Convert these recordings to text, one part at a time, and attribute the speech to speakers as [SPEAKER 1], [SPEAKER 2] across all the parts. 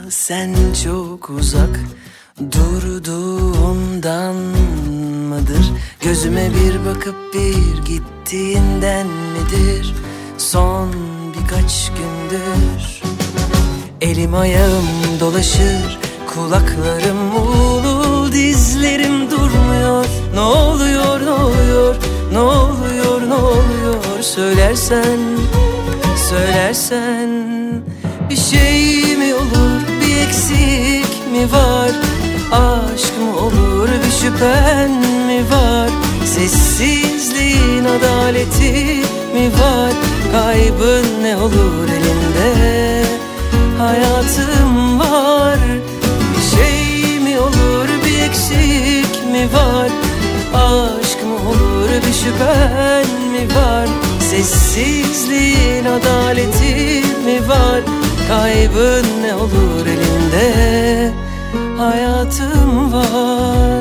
[SPEAKER 1] sen çok uzak durduğundan mıdır? Gözüme bir bakıp bir gittiğinden midir? Son birkaç gündür elim ayağım dolaşır, kulaklarım ulu, dizlerim durmuyor. Ne oluyor, ne oluyor, ne oluyor, ne oluyor? Söylersen, söylersen bir şey mi olur, bir eksik mi var? Aşk mı olur, bir şüphen mi var? Sessizliğin adaleti mi var? Kaybın ne olur elinde? Hayatım var. Bir şey mi olur, bir eksik mi var? Aşk mı olur, bir şüphen mi var? Sessizliğin adaleti mi var? Kaybın ne olur elinde? Hayatım var.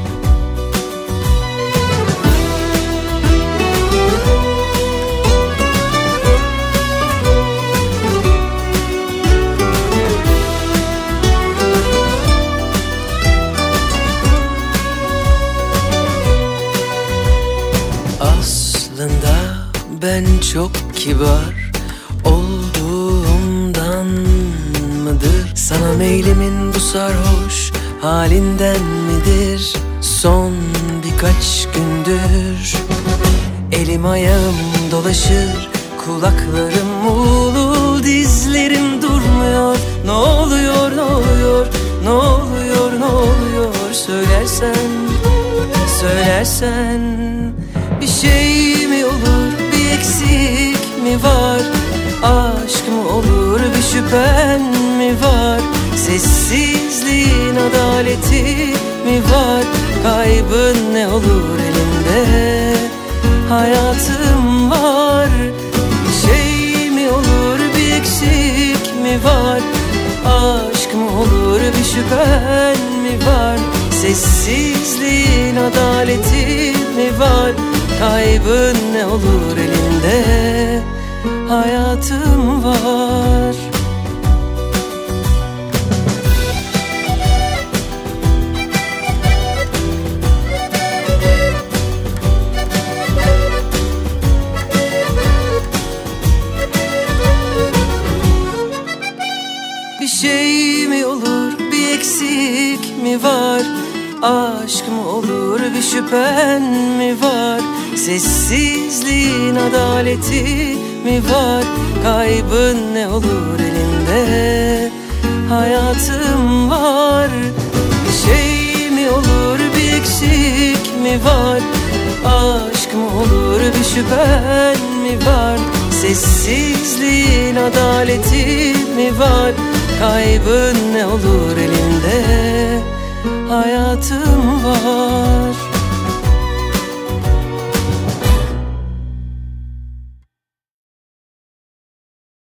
[SPEAKER 1] Aslında ben çok kibar olduğumdan mıdır? Sana meylimin bu sarhoş halinden midir? Son birkaç gündür elim ayağım dolaşır, kulaklarım ulu, dizlerim durmuyor. Ne oluyor, ne oluyor, ne oluyor, ne oluyor? Söylersen, söylersen bir şey mi olur, bir eksik mi var? Aşk mı olur, bir şüphen mi var? Sessizliğin adaleti mi var? Kaybın ne olur elinde? Hayatım var. Bir şey mi olur, bir eksik mi var? Aşk mı olur, bir şüphen mi var? Sessizliğin adaleti mi var? Kaybın ne olur elinde? Hayatım var. Bir şey mi olur, bir eksik mi var? Aşk mı olur, bir şüphen mi var? Sessizliğin adaleti mi var? Kaybın ne olur elinde? Hayatım var. Bir şey mi olur, bir eksik mi var? Aşk mı olur, bir şüphen mi var? Sessizliğin adaleti mi var? Kaybın ne olur elinde? Hayatım var.